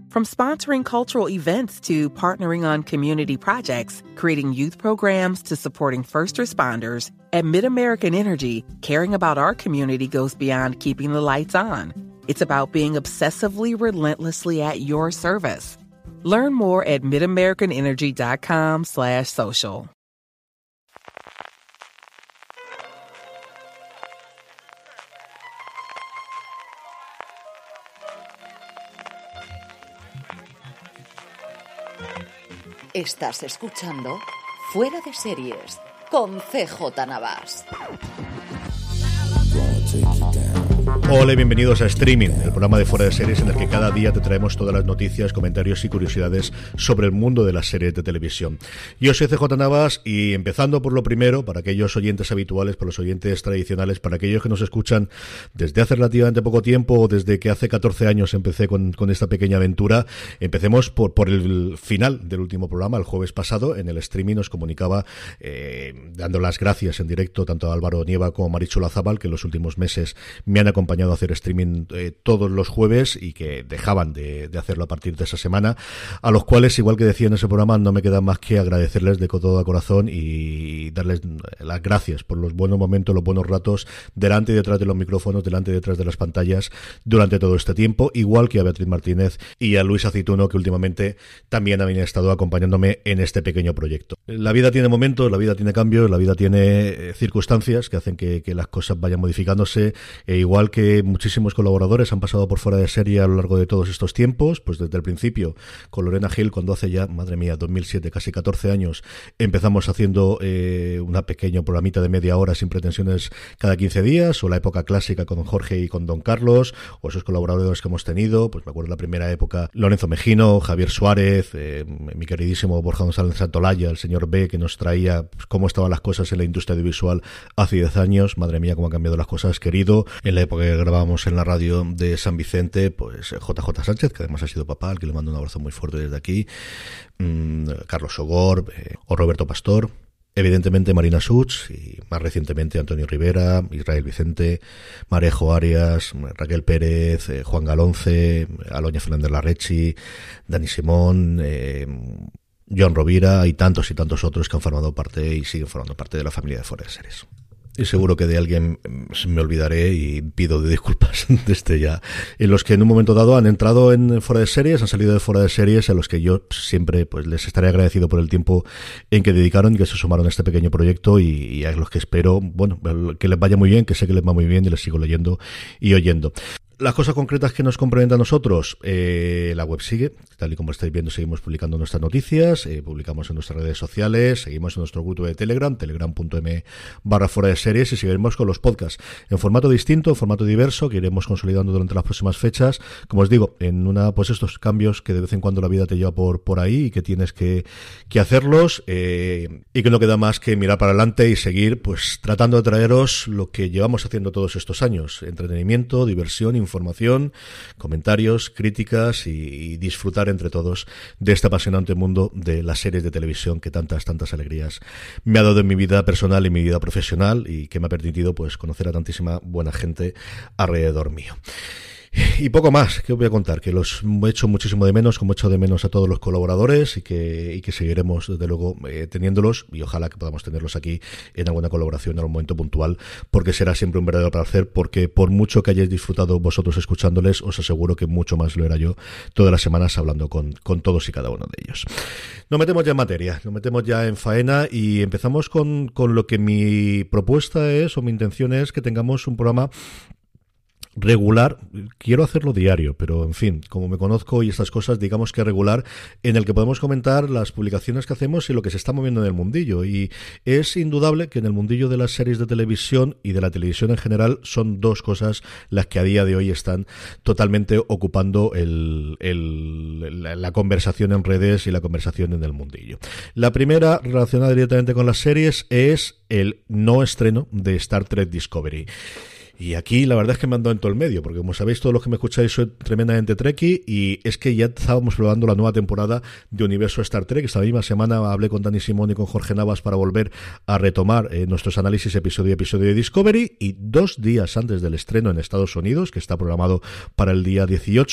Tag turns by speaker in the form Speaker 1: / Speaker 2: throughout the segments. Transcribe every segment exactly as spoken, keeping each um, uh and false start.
Speaker 1: From sponsoring cultural events to partnering on community projects, creating youth programs to supporting first responders, at MidAmerican Energy, caring about our community goes beyond keeping the lights on. It's about being obsessively relentlessly at your service. Learn more at midamericanenergy.com slash social.
Speaker 2: Estás escuchando Fuera de Series con C J Navas.
Speaker 3: Hola y bienvenidos a Streaming, el programa de Fuera de Series en el que cada día te traemos todas las noticias, comentarios y curiosidades sobre el mundo de las series de televisión. Yo soy C J Navas y empezando por lo primero, para aquellos oyentes habituales, para los oyentes tradicionales, para aquellos que nos escuchan desde hace relativamente poco tiempo o desde que hace catorce años empecé con, con esta pequeña aventura, empecemos por, por el final del último programa, el jueves pasado. En el Streaming nos comunicaba eh, dando las gracias en directo tanto a Álvaro Nieva como a Marichu Lazábal, que en los últimos meses me han acompañado a hacer streaming eh, todos los jueves y que dejaban de, de hacerlo a partir de esa semana, a los cuales, igual que decía en ese programa, no me queda más que agradecerles de todo corazón y darles las gracias por los buenos momentos, los buenos ratos delante y detrás de los micrófonos, delante y detrás de las pantallas durante todo este tiempo, igual que a Beatriz Martínez y a Luis Aceituno, que últimamente también habían estado acompañándome en este pequeño proyecto. La vida tiene momentos, la vida tiene cambios, la vida tiene eh, circunstancias que hacen que, que las cosas vayan modificándose, e igual que muchísimos colaboradores han pasado por Fuera de Serie a lo largo de todos estos tiempos, pues desde el principio con Lorena Gil, cuando hace ya, madre mía, dos mil siete, casi catorce años, empezamos haciendo eh, una pequeña programita de media hora sin pretensiones cada quince días, o la época clásica con Jorge y con Don Carlos, o esos colaboradores que hemos tenido, pues me acuerdo de la primera época, Lorenzo Mejino, Javier Suárez, eh, mi queridísimo Borja González Santolaya, el señor B, que nos traía pues, cómo estaban las cosas en la industria audiovisual hace diez años, madre mía, cómo han cambiado las cosas, querido. En la época que grabábamos en la radio de San Vicente, pues J J Sánchez, que además ha sido papá, al que le mando un abrazo muy fuerte desde aquí, mmm, Carlos Sogor, eh, o Roberto Pastor, evidentemente Marina Such, y más recientemente Antonio Rivera, Israel Vicente, Marejo Arias, Raquel Pérez, eh, Juan Galonce, Aloña Fernández Larrechi, Dani Simón, eh, John Rovira y tantos y tantos otros que han formado parte y siguen formando parte de la familia de Fuera de Series. Y seguro que de alguien me olvidaré y pido disculpas desde ya. En los que en un momento dado han entrado en Fuera de Series, han salido de Fuera de Series, a los que yo siempre pues les estaré agradecido por el tiempo en que dedicaron y que se sumaron a este pequeño proyecto, y, y a los que espero, bueno, que les vaya muy bien, que sé que les va muy bien y les sigo leyendo y oyendo. Las cosas concretas que nos comprometen a nosotros, eh, la web sigue, tal y como estáis viendo, seguimos publicando nuestras noticias, eh, publicamos en nuestras redes sociales, seguimos en nuestro grupo de Telegram, telegram.m barra fuera de series, y seguiremos con los podcasts en formato distinto, en formato diverso, que iremos consolidando durante las próximas fechas, como os digo, en una, pues estos cambios que de vez en cuando la vida te lleva por, por ahí y que tienes que, que hacerlos, eh, y que no queda más que mirar para adelante y seguir, pues tratando de traeros lo que llevamos haciendo todos estos años, entretenimiento, diversión, información, comentarios, críticas y, y disfrutar entre todos de este apasionante mundo de las series de televisión que tantas, tantas alegrías me ha dado en mi vida personal y mi vida profesional, y que me ha permitido pues conocer a tantísima buena gente alrededor mío. Y poco más, que os voy a contar, que los he hecho muchísimo de menos, como he hecho de menos a todos los colaboradores, y que, y que seguiremos desde luego eh, teniéndolos, y ojalá que podamos tenerlos aquí en alguna colaboración en algún momento puntual, porque será siempre un verdadero placer, porque por mucho que hayáis disfrutado vosotros escuchándoles, os aseguro que mucho más lo era yo todas las semanas hablando con, con todos y cada uno de ellos. Nos metemos ya en materia, nos metemos ya en faena, y empezamos con, con lo que mi propuesta es, o mi intención es, que tengamos un programa regular. Quiero hacerlo diario, pero en fin, como me conozco y estas cosas, digamos que regular, en el que podemos comentar las publicaciones que hacemos y lo que se está moviendo en el mundillo. Y es indudable que en el mundillo de las series de televisión y de la televisión en general son dos cosas las que a día de hoy están totalmente ocupando el, el, la, la conversación en redes y la conversación en el mundillo. La primera, relacionada directamente con las series, es el no estreno de Star Trek Discovery. Y aquí la verdad es que me ando en todo el medio, porque como sabéis todos los que me escucháis soy tremendamente trekkie, y es que ya estábamos probando la nueva temporada de Universo Star Trek. Esta misma semana hablé con Dani Simón y con Jorge Navas para volver a retomar eh, nuestros análisis episodio a episodio de Discovery, y dos días antes del estreno en Estados Unidos, que está programado para el día dieciocho,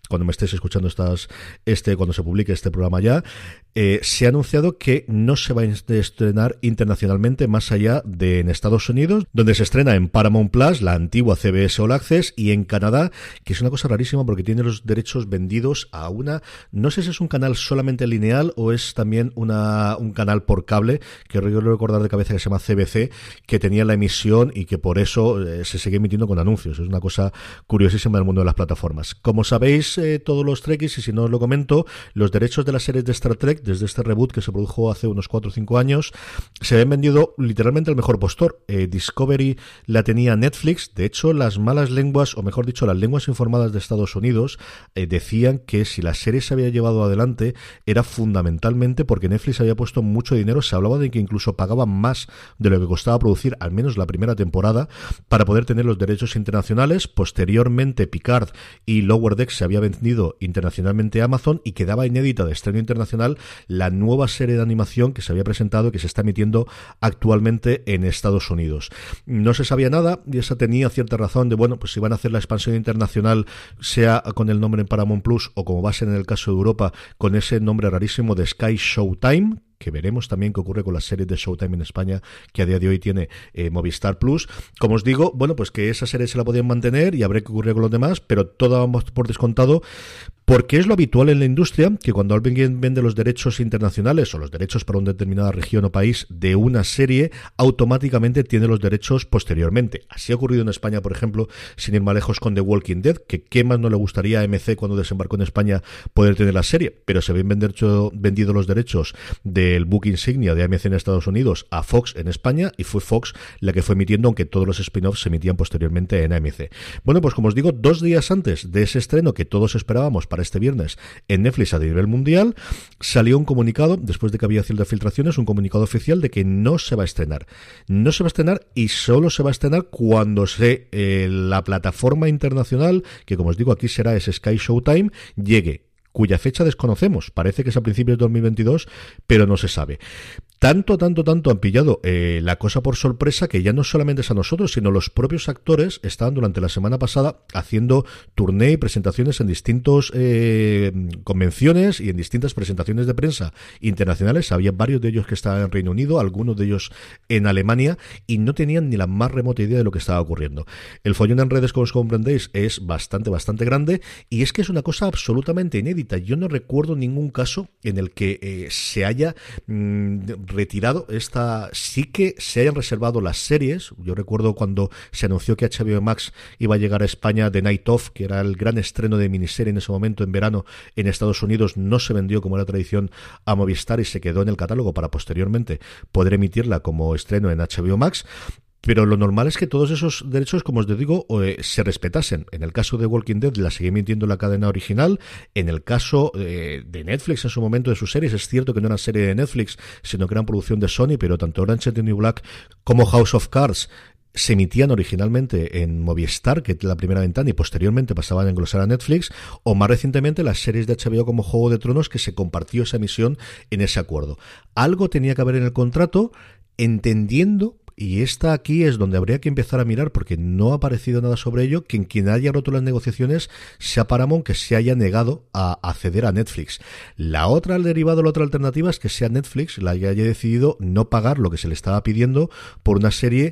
Speaker 3: cuando me estéis escuchando estas, este, cuando se publique este programa ya, eh, se ha anunciado que no se va a estrenar internacionalmente más allá de en Estados Unidos, donde se estrena en Paramount Plus, la antigua C B S All Access, y en Canadá, que es una cosa rarísima porque tiene los derechos vendidos a una, no sé si es un canal solamente lineal o es también una un canal por cable, que yo recordar de cabeza que se llama C B C, que tenía la emisión y que por eso eh, se sigue emitiendo con anuncios. Es una cosa curiosísima del mundo de las plataformas. Como sabéis, eh, todos los Trekkies, y si no os lo comento, los derechos de las series de Star Trek, desde este reboot que se produjo hace unos cuatro o cinco años, se habían vendido literalmente al mejor postor. Eh, Discovery la tenía Netflix. De hecho, las malas lenguas, o mejor dicho, las lenguas informadas de Estados Unidos, eh, decían que si la serie se había llevado adelante era fundamentalmente porque Netflix había puesto mucho dinero. Se hablaba de que incluso pagaban más de lo que costaba producir al menos la primera temporada para poder tener los derechos internacionales. Posteriormente Picard y Lower Decks se había vendido internacionalmente a Amazon y quedaba inédita de estreno internacional la nueva serie de animación que se había presentado y que se está emitiendo actualmente en Estados Unidos. No se sabía nada y esa tenía cierta razón de, bueno, pues si van a hacer la expansión internacional, sea con el nombre en Paramount Plus o como va a ser en el caso de Europa, con ese nombre rarísimo de Sky Showtime, que veremos también qué ocurre con las series de Showtime en España, que a día de hoy tiene eh, Movistar Plus. Como os digo, bueno, pues que esa serie se la podían mantener y habrá que ocurrir con los demás, pero todo vamos por descontado, porque es lo habitual en la industria, que cuando alguien vende los derechos internacionales o los derechos para una determinada región o país de una serie, automáticamente tiene los derechos posteriormente. Así ha ocurrido en España, por ejemplo, sin ir más lejos con The Walking Dead, que qué más no le gustaría a A M C cuando desembarcó en España poder tener la serie, pero se habían vendido, vendido los derechos del book insignia de A M C en Estados Unidos a Fox en España, y fue Fox la que fue emitiendo, aunque todos los spin-offs se emitían posteriormente en A M C. Bueno, pues como os digo, dos días antes de ese estreno que todos esperábamos para este viernes en Netflix a nivel mundial, salió un comunicado, después de que había ciertas filtraciones, un comunicado oficial de que no se va a estrenar. No se va a estrenar y solo se va a estrenar cuando se eh, la plataforma internacional, que como os digo aquí será ese Sky Showtime, llegue, cuya fecha desconocemos. Parece que es a principios de dos mil veintidós, pero no se sabe. Tanto, tanto, tanto han pillado eh, la cosa por sorpresa que ya no solamente es a nosotros, sino los propios actores estaban durante la semana pasada haciendo turné y presentaciones en distintos eh, convenciones y en distintas presentaciones de prensa internacionales. Había varios de ellos que estaban en Reino Unido, algunos de ellos en Alemania, y no tenían ni la más remota idea de lo que estaba ocurriendo. El follón en redes, como os comprendéis, es bastante, bastante grande, y es que es una cosa absolutamente inédita. Yo no recuerdo ningún caso en el que eh, se haya mmm, retirado esta, sí que se hayan reservado las series. Yo recuerdo cuando se anunció que H B O Max iba a llegar a España, The Night Of, que era el gran estreno de miniserie en ese momento en verano en Estados Unidos, no se vendió como era tradición a Movistar y se quedó en el catálogo para posteriormente poder emitirla como estreno en H B O Max. Pero lo normal es que todos esos derechos, como os digo, eh, se respetasen. En el caso de Walking Dead la seguía emitiendo la cadena original. En el caso eh, de Netflix en su momento de sus series, es cierto que no eran serie de Netflix, sino que eran producción de Sony, pero tanto Orange is the New Black como House of Cards se emitían originalmente en Movistar, que es la primera ventana, y posteriormente pasaban a englosar a Netflix, o más recientemente las series de H B O como Juego de Tronos, que se compartió esa emisión en ese acuerdo. Algo tenía que haber en el contrato, entendiendo. Y esta aquí es donde habría que empezar a mirar, porque no ha aparecido nada sobre ello, que en quien haya roto las negociaciones sea Paramount, que se haya negado a acceder a Netflix. La otra, el derivado, la otra alternativa es que sea Netflix la que haya decidido no pagar lo que se le estaba pidiendo por una serie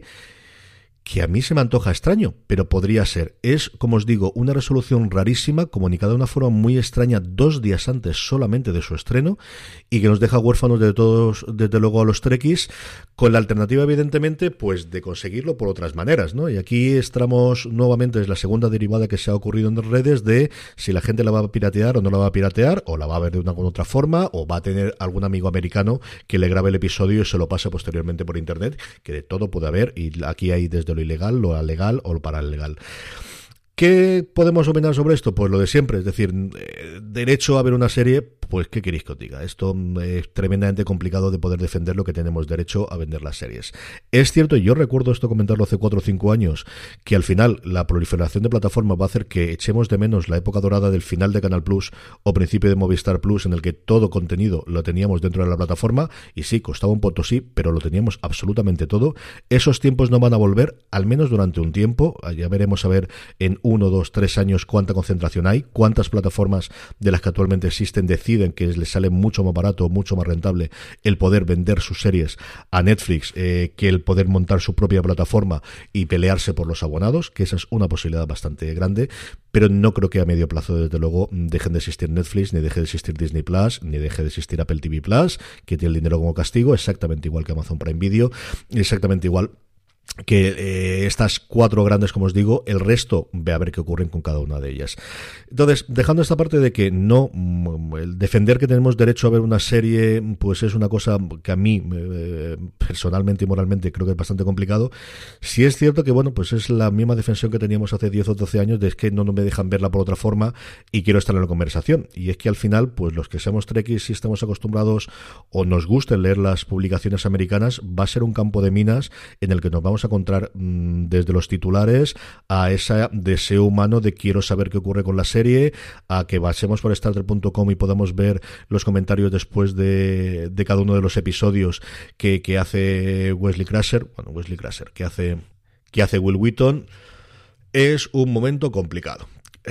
Speaker 3: que a mí se me antoja extraño, pero podría ser. Es, como os digo, una resolución rarísima, comunicada de una forma muy extraña dos días antes solamente de su estreno, y que nos deja huérfanos de todos, desde luego, a los Trekkies, con la alternativa, evidentemente, pues de conseguirlo por otras maneras, ¿no? Y aquí estamos nuevamente, es la segunda derivada que se ha ocurrido en las redes de si la gente la va a piratear o no la va a piratear, o la va a ver de una u otra forma, o va a tener algún amigo americano que le grabe el episodio y se lo pase posteriormente por internet, que de todo puede haber, y aquí hay desde lo ilegal, lo legal o lo paralegal. ¿Qué podemos opinar sobre esto? Pues lo de siempre, es decir, eh, derecho a ver una serie, pues ¿qué queréis que os diga? Esto es tremendamente complicado de poder defender lo que tenemos derecho a vender las series. Es cierto, y yo recuerdo esto comentarlo hace cuatro o cinco años, que al final la proliferación de plataformas va a hacer que echemos de menos la época dorada del final de Canal Plus o principio de Movistar Plus, en el que todo contenido lo teníamos dentro de la plataforma, y sí, costaba un potosí, pero lo teníamos absolutamente todo. Esos tiempos no van a volver, al menos durante un tiempo. Ya veremos a ver en uno, dos, tres años cuánta concentración hay, cuántas plataformas de las que actualmente existen deciden que les sale mucho más barato, mucho más rentable el poder vender sus series a Netflix eh, que el poder montar su propia plataforma y pelearse por los abonados, que esa es una posibilidad bastante grande, pero no creo que a medio plazo, desde luego, dejen de existir Netflix, ni deje de existir Disney Plus, ni deje de existir Apple T V Plus, que tiene el dinero como castigo, exactamente igual que Amazon Prime Video, exactamente igual que eh, estas cuatro grandes, como os digo, el resto ve a ver qué ocurren con cada una de ellas. Entonces, dejando esta parte de que no, el defender que tenemos derecho a ver una serie, pues es una cosa que a mí eh, personalmente y moralmente creo que es bastante complicado. Sí es cierto que, bueno, pues es la misma defensión que teníamos hace diez o doce años, de es que no, no me dejan verla por otra forma y quiero estar en la conversación. Y es que al final, pues los que seamos trekkies y estamos acostumbrados o nos gusten leer las publicaciones americanas, va a ser un campo de minas en el que nos vamos a encontrar mmm, desde los titulares a ese deseo humano de quiero saber qué ocurre con la serie, a que pasemos por starter punto com y podamos ver los comentarios después de, de cada uno de los episodios que, que hace Wesley Crusher, bueno, Wesley Crusher, que hace, que hace Will Wheaton. Es un momento complicado.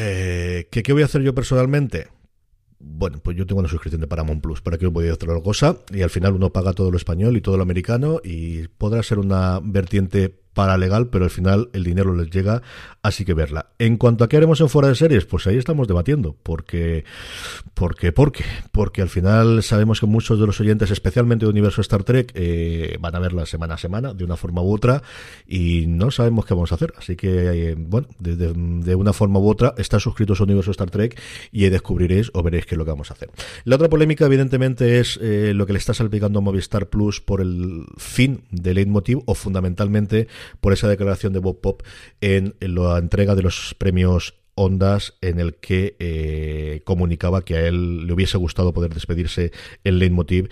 Speaker 3: Eh, ¿qué, ¿Qué voy a hacer yo personalmente? Bueno, pues yo tengo una suscripción de Paramount Plus, para que os voy a hacer otra cosa, y al final uno paga todo lo español y todo lo americano, y podrá ser una vertiente paralegal, pero al final el dinero les llega, así que verla. En cuanto a qué haremos en Fuera de Series, pues ahí estamos debatiendo, porque, porque, porque, porque al final sabemos que muchos de los oyentes, especialmente de Universo Star Trek, eh, van a verla semana a semana, de una forma u otra, y no sabemos qué vamos a hacer, así que, eh, bueno, de, de, de una forma u otra, están suscritos a Universo Star Trek y descubriréis o veréis qué es lo que vamos a hacer. La otra polémica, evidentemente, es eh, lo que le está salpicando a Movistar Plus por el fin de Leitmotiv, o fundamentalmente por esa declaración de Bob Pop en, en la entrega de los premios Ondas, en el que eh, comunicaba que a él le hubiese gustado poder despedirse en Leitmotiv,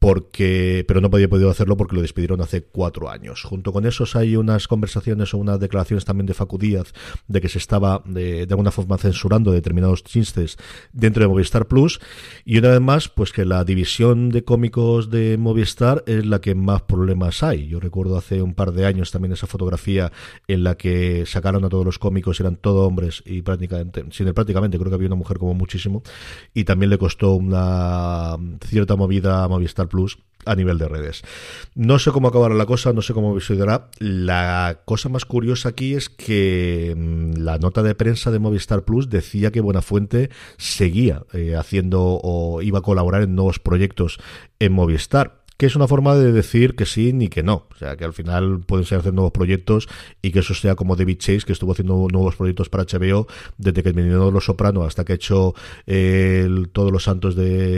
Speaker 3: porque pero no podía podido hacerlo porque lo despidieron hace cuatro años. Junto con esos hay unas conversaciones o unas declaraciones también de Facu Díaz de que se estaba de, de alguna forma censurando determinados chistes dentro de Movistar Plus, y una vez más pues que la división de cómicos de Movistar es la que más problemas hay. Yo recuerdo hace un par de años también esa fotografía en la que sacaron a todos los cómicos, eran todos hombres y prácticamente, sin prácticamente creo que había una mujer como muchísimo, y también le costó una cierta movida a Movistar Plus a nivel de redes. No sé cómo acabará la cosa, no sé cómo sucederá. La cosa más curiosa aquí es que mmm, la nota de prensa de Movistar Plus decía que Buenafuente seguía eh, haciendo o iba a colaborar en nuevos proyectos en Movistar, que es una forma de decir que sí ni que no. O sea, que al final pueden ser hacer nuevos proyectos y que eso sea como David Chase, que estuvo haciendo nuevos proyectos para H B O desde que terminó Los Soprano hasta que ha hecho eh, el, todos los santos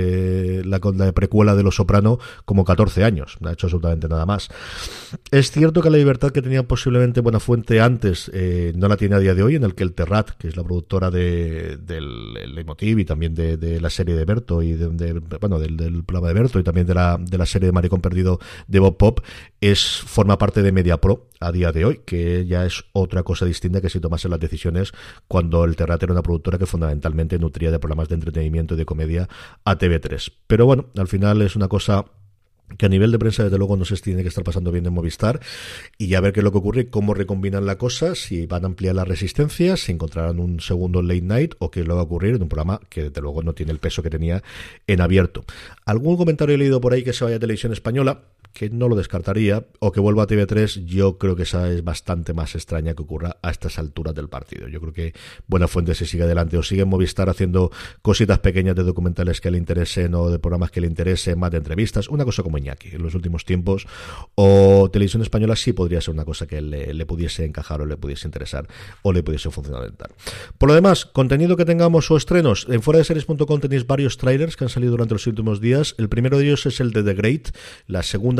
Speaker 3: de la, la precuela de Los Soprano, como catorce años. No ha hecho absolutamente nada más. Es cierto que la libertad que tenía posiblemente Buenafuente antes eh, no la tiene a día de hoy, en el que el Terrat, que es la productora de, del Leitmotiv y también de, de la serie de Berto y de, de, bueno, del, del programa de Berto y también de la, de la serie de Maricón Perdido de Bob Pop, es forma parte de MediaPro a día de hoy, que ya es otra cosa distinta que si tomasen las decisiones cuando el Terrat era una productora que fundamentalmente nutría de programas de entretenimiento y de comedia a T V tres. Pero bueno, al final es una cosa que a nivel de prensa desde luego no se tiene que estar pasando bien en Movistar, y ya ver qué es lo que ocurre, cómo recombinan la cosa, si van a ampliar las resistencias, si encontrarán un segundo late night o qué es lo que va a ocurrir en un programa que desde luego no tiene el peso que tenía en abierto. Algún comentario he leído por ahí que se vaya a Televisión Española, que no lo descartaría, o que vuelva a T V tres. Yo creo que esa es bastante más extraña que ocurra a estas alturas del partido. Yo creo que Buenafuente se sigue adelante o sigue en Movistar haciendo cositas pequeñas de documentales que le interesen o de programas que le interesen, más de entrevistas, una cosa como Iñaki en los últimos tiempos, o Televisión Española sí podría ser una cosa que le, le pudiese encajar o le pudiese interesar o le pudiese fundamentar. Por lo demás, contenido que tengamos o estrenos, en fuera de series punto com tenéis varios trailers que han salido durante los últimos días. El primero de ellos es el de The Great, la segunda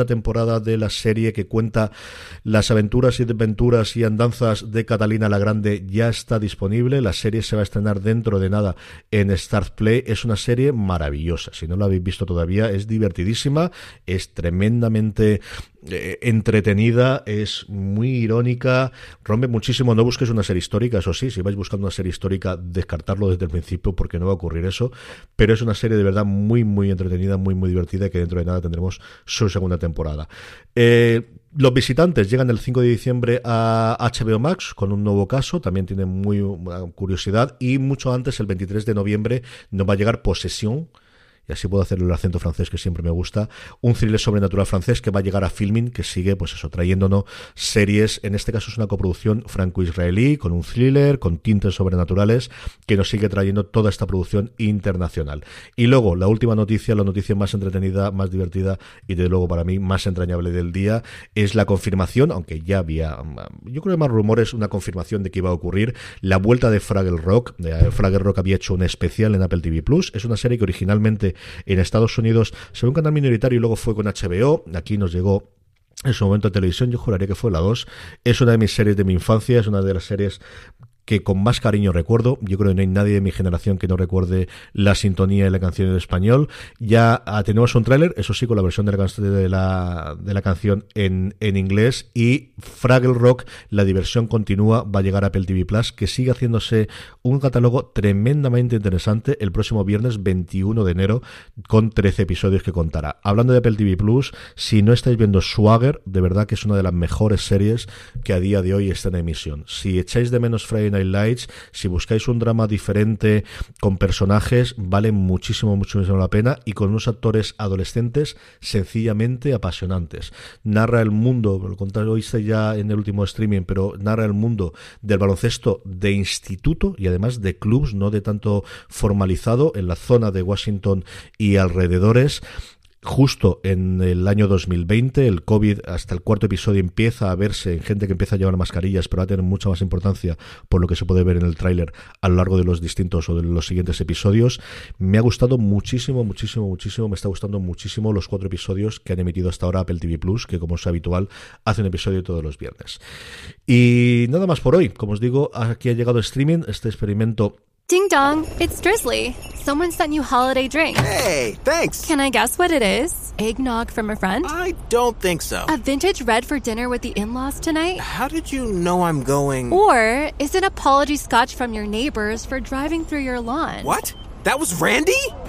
Speaker 3: segunda temporada de la serie que cuenta las aventuras y desventuras y andanzas de Catalina la Grande ya está disponible. La serie se va a estrenar dentro de nada en Stars Play. Es una serie maravillosa. Si no la habéis visto todavía, es divertidísima, es tremendamente eh, entretenida, es muy irónica, rompe muchísimo. No busques una serie histórica, eso sí, si vais buscando una serie histórica, descartarlo desde el principio porque no va a ocurrir eso, pero es una serie de verdad muy, muy entretenida, muy, muy divertida, que dentro de nada tendremos su segunda temporada. Eh, Los Visitantes llegan el cinco de diciembre a H B O Max con un nuevo caso, también tienen muy uh, curiosidad, y mucho antes, el veintitrés de noviembre, nos va a llegar Possession, y así puedo hacer el acento francés que siempre me gusta, un thriller sobrenatural francés que va a llegar a Filmin, que sigue, pues eso, trayéndonos series. En este caso es una coproducción franco-israelí, con un thriller, con tintes sobrenaturales, que nos sigue trayendo toda esta producción internacional. Y luego, la última noticia, la noticia más entretenida, más divertida y desde luego para mí más entrañable del día, es la confirmación, aunque ya había, yo creo que más rumores, una confirmación de que iba a ocurrir, la vuelta de Fraggle Rock. Fraggle Rock había hecho un especial en Apple T V Plus, es una serie que originalmente en Estados Unidos se ve un canal minoritario y luego fue con H B O, aquí nos llegó en su momento a televisión, yo juraría que fue la dos, es una de mis series de mi infancia, es una de las series que con más cariño recuerdo. Yo creo que no hay nadie de mi generación que no recuerde la sintonía y la canción en español. Ya ah, tenemos un tráiler, eso sí, con la versión de la, de la, de la canción en, en inglés, y Fraggle Rock, la diversión continúa, va a llegar a Apple T V Plus, que sigue haciéndose un catálogo tremendamente interesante el próximo viernes veintiuno de enero, con trece episodios que contará. Hablando de Apple T V Plus, si no estáis viendo Swagger, de verdad que es una de las mejores series que a día de hoy está en emisión. Si echáis de menos Friday Night Lights, si buscáis un drama diferente con personajes, vale muchísimo, muchísimo la pena, y con unos actores adolescentes sencillamente apasionantes. Narra el mundo, lo contaste ya en el último streaming, pero narra el mundo del baloncesto de instituto y además de clubs, no de tanto formalizado, en la zona de Washington y alrededores. Justo en el año dos mil veinte, el COVID, hasta el cuarto episodio, empieza a verse en gente que empieza a llevar mascarillas, pero va a tener mucha más importancia por lo que se puede ver en el tráiler a lo largo de los distintos o de los siguientes episodios. Me ha gustado muchísimo, muchísimo, muchísimo, me está gustando muchísimo los cuatro episodios que han emitido hasta ahora Apple T V Plus, que como es habitual, hace un episodio todos los viernes. Y nada más por hoy. Como os digo, aquí ha llegado streaming, este experimento.
Speaker 4: Ding dong, it's Drizzly. Someone sent you holiday drinks.
Speaker 5: Hey, thanks.
Speaker 4: Can I guess what it is? Eggnog from a friend?
Speaker 5: I don't think so.
Speaker 4: A vintage red for dinner with the in-laws tonight?
Speaker 5: How did you know I'm going?
Speaker 4: Or is it apology scotch from your neighbors for driving through your lawn?
Speaker 5: What? That was Randy?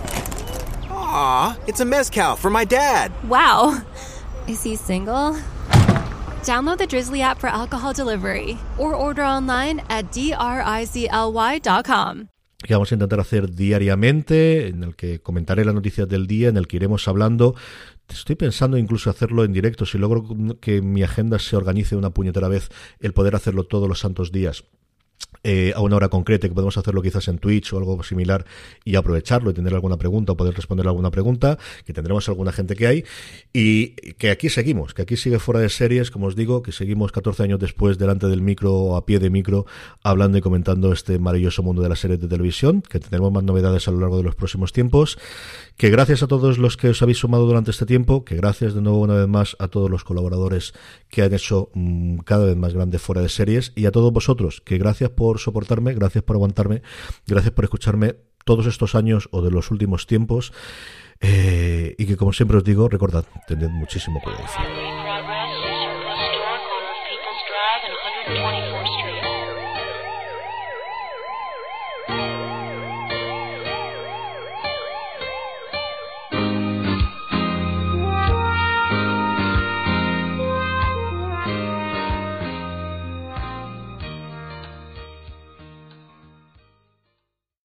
Speaker 5: Aw, it's a mezcal for my dad.
Speaker 4: Wow. Is he single? Download the Drizzly app for alcohol delivery or order online at drizly dot com.
Speaker 3: Que vamos a intentar hacer diariamente, en el que comentaré las noticias del día, en el que iremos hablando. Estoy pensando incluso hacerlo en directo, si logro que mi agenda se organice una puñetera vez, el poder hacerlo todos los santos días. Eh, a una hora concreta, que podemos hacerlo quizás en Twitch o algo similar y aprovecharlo y tener alguna pregunta o poder responder alguna pregunta, que tendremos alguna gente que hay, y que aquí seguimos, que aquí sigue Fuera de Series, como os digo, que seguimos catorce años después delante del micro o a pie de micro, hablando y comentando este maravilloso mundo de las series de televisión, que tendremos más novedades a lo largo de los próximos tiempos, que gracias a todos los que os habéis sumado durante este tiempo, que gracias de nuevo una vez más a todos los colaboradores que han hecho mmm, cada vez más grande Fuera de Series, y a todos vosotros, que gracias por soportarme, gracias por aguantarme, gracias por escucharme todos estos años o de los últimos tiempos, eh, y que como siempre os digo, recordad, tened muchísimo cuidado.